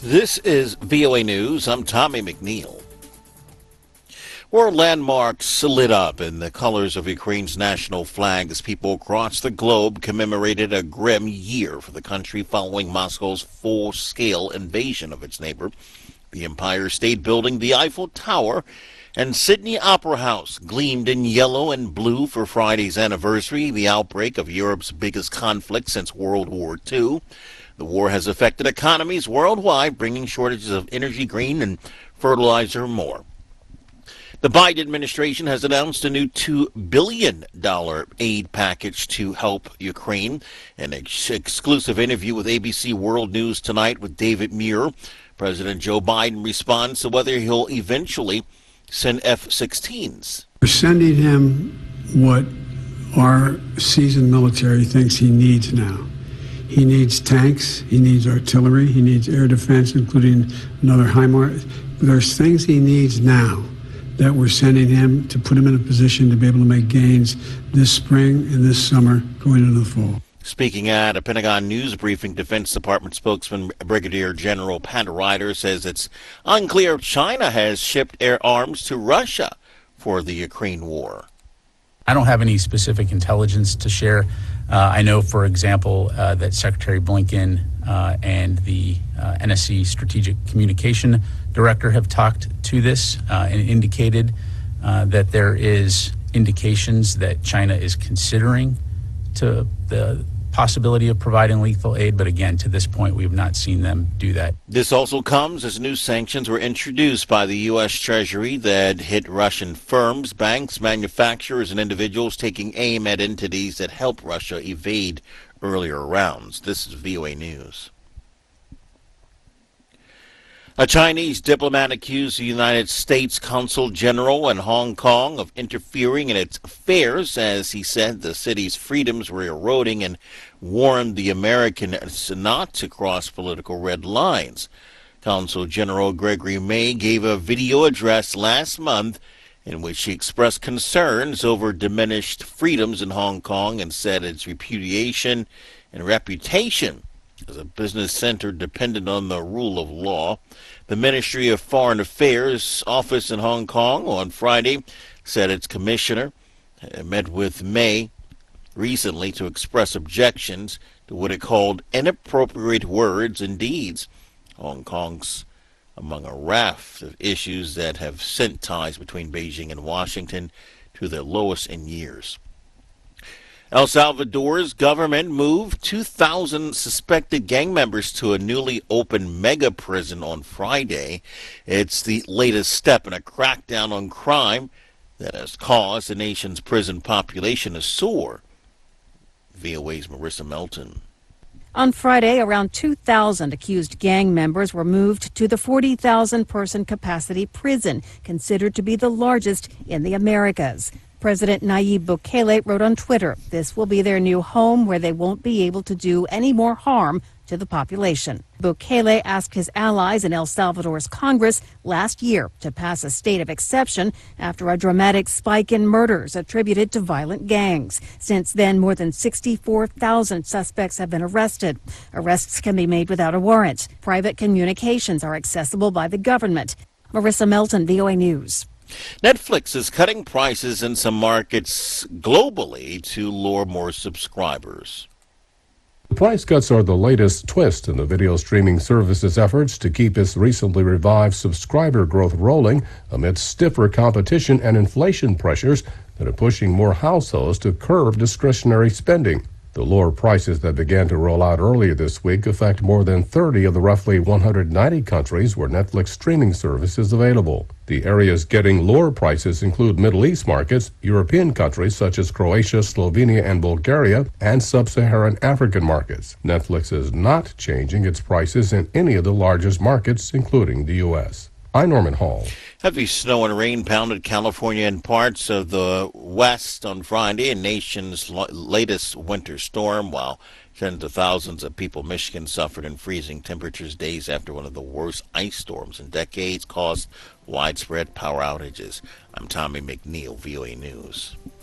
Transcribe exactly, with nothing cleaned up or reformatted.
This is V O A News. I'm Tommy McNeil. World landmarks lit up in the colors of Ukraine's national flag as people across the globe commemorated a grim year for the country following Moscow's full-scale invasion of its neighbor. The Empire State Building, the Eiffel Tower, and Sydney Opera House gleamed in yellow and blue for Friday's anniversary, the outbreak of Europe's biggest conflict since World War Two. The war has affected economies worldwide, bringing shortages of energy, grain, and fertilizer more. The Biden administration has announced a new two billion dollars aid package to help Ukraine. An ex- exclusive interview with A B C World News tonight with David Muir. President Joe Biden responds to whether he'll eventually send F sixteens. We're sending him what our seasoned military thinks he needs now. He needs tanks, he needs artillery, he needs air defense, including another HIMARS. There's things he needs now that we're sending him to put him in a position to be able to make gains this spring and this summer going into the fall. Speaking at a Pentagon news briefing, Defense Department spokesman Brigadier General Pat Ryder says it's unclear if China has shipped air arms to Russia for the Ukraine war. I don't have any specific intelligence to share. Uh, I know, for example, uh, that Secretary Blinken uh, and the uh, N S C Strategic Communication Director have talked to this uh, and indicated uh, that there is indications that China is considering to the possibility of providing lethal aid, but again, to this point, we have not seen them do that. This also comes as new sanctions were introduced by the U S Treasury that hit Russian firms, banks, manufacturers, and individuals, taking aim at entities that help Russia evade earlier rounds. This is V O A News. A Chinese diplomat accused the United States Consul General in Hong Kong of interfering in its affairs, as he said the city's freedoms were eroding, and warned the Americans not to cross political red lines. Consul General Gregory May gave a video address last month in which he expressed concerns over diminished freedoms in Hong Kong and said its repudiation and reputation as a business center dependent on the rule of law. The Ministry of Foreign Affairs office in Hong Kong on Friday said its commissioner met with May recently to express objections to what it called inappropriate words and deeds. Hong Kong's among a raft of issues that have sent ties between Beijing and Washington to their lowest in years. El Salvador's government moved two thousand suspected gang members to a newly opened mega prison on Friday. It's the latest step in a crackdown on crime that has caused the nation's prison population to soar. V O A's Marissa Melton. On Friday, around two thousand accused gang members were moved to the forty thousand person capacity prison, considered to be the largest in the Americas. President Nayib Bukele wrote on Twitter, this will be their new home where they won't be able to do any more harm to the population. Bukele asked his allies in El Salvador's Congress last year to pass a state of exception after a dramatic spike in murders attributed to violent gangs. Since then, more than sixty-four thousand suspects have been arrested. Arrests can be made without a warrant. Private communications are accessible by the government. Marissa Melton, V O A News. Netflix is cutting prices in some markets globally to lure more subscribers. Price cuts are the latest twist in the video streaming service's efforts to keep its recently revived subscriber growth rolling amidst stiffer competition and inflation pressures that are pushing more households to curb discretionary spending. The lower prices that began to roll out earlier this week affect more than thirty of the roughly one hundred ninety countries where Netflix streaming service is available. The areas getting lower prices include Middle East markets, European countries such as Croatia, Slovenia, and Bulgaria, and sub-Saharan African markets. Netflix is not changing its prices in any of the largest markets, including the U S. I'm Norman Hall. Heavy snow and rain pounded California and parts of the West on Friday, a nation's latest winter storm, while tens of thousands of people in Michigan suffered in freezing temperatures days after one of the worst ice storms in decades caused widespread power outages. I'm Tommy McNeil, V O A News.